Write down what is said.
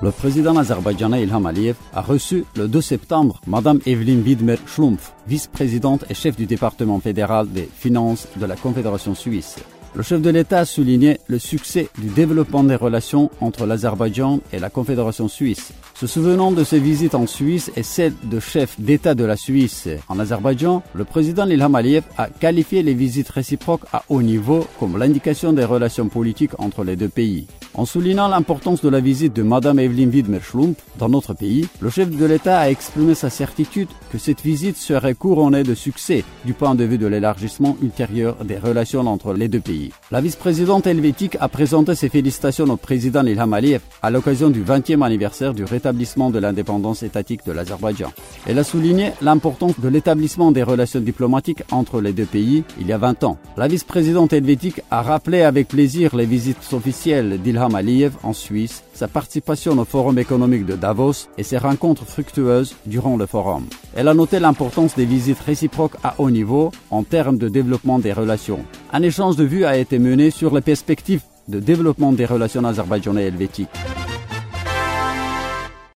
Le président azerbaïdjanais Ilham Aliyev a reçu le 2 septembre Mme Evelyn Widmer-Schlumpf, vice-présidente et chef du département fédéral des finances de la Confédération suisse. Le chef de l'État a souligné le succès du développement des relations entre l'Azerbaïdjan et la Confédération suisse. Se souvenant de ses visites en Suisse et celle de chef d'État de la Suisse en Azerbaïdjan, le président Ilham Aliyev a qualifié les visites réciproques à haut niveau comme l'indication des relations politiques entre les deux pays. En soulignant l'importance de la visite de Mme Evelyn Widmer-Schlumpf dans notre pays, le chef de l'État a exprimé sa certitude que cette visite serait couronnée de succès du point de vue de l'élargissement ultérieur des relations entre les deux pays. La vice-présidente helvétique a présenté ses félicitations au président Ilham Aliyev à l'occasion du 20e anniversaire du rétablissement de l'indépendance étatique de l'Azerbaïdjan. Elle a souligné l'importance de l'établissement des relations diplomatiques entre les deux pays il y a 20 ans. La vice-présidente helvétique a rappelé avec plaisir les visites officielles d'Ilham Aliyev en Suisse, sa participation au Forum économique de Davos et ses rencontres fructueuses durant le forum. Elle a noté l'importance des visites réciproques à haut niveau en termes de développement des relations. Un échange de vues a été mené sur les perspectives de développement des relations azerbaïdjanaises et helvétiques.